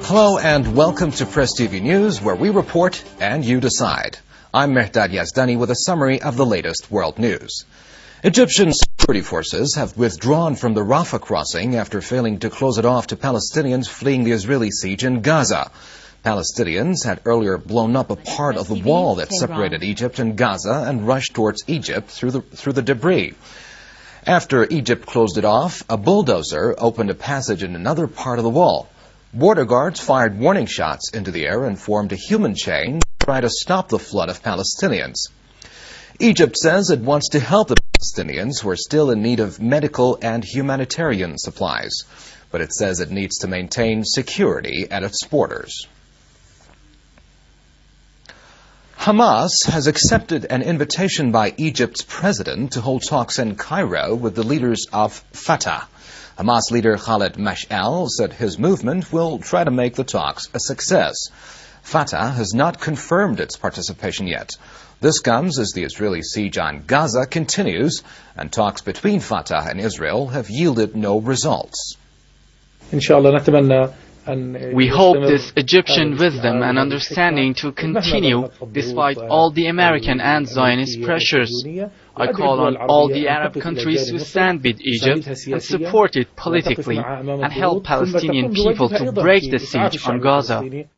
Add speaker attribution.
Speaker 1: Hello and welcome to Press TV News, where we report and you decide. I'm Mehdad Yazdani with a summary of the latest world news. Egyptian security forces have withdrawn from the Rafah crossing after failing to close it off to Palestinians fleeing the Israeli siege in Gaza. Palestinians had earlier blown up a part of the wall that separated Egypt and Gaza and rushed towards Egypt through the debris. After Egypt closed it off, a bulldozer opened a passage in another part of the wall. Border guards fired warning shots into the air and formed a human chain to try to stop the flood of Palestinians. Egypt says it wants to help the Palestinians who are still in need of medical and humanitarian supplies, but it says it needs to maintain security at its borders. Hamas has accepted an invitation by Egypt's president to hold talks in Cairo with the leaders of Fatah. Hamas leader Khaled Mash'al said his movement will try to make the talks a success. Fatah has not confirmed its participation yet. This comes as the Israeli siege on Gaza continues, and talks between Fatah and Israel have yielded no results.
Speaker 2: We hope this Egyptian wisdom and understanding to continue despite all the American and Zionist pressures. I call on all the Arab countries to stand with Egypt and support it politically and help Palestinian people to break the siege on Gaza.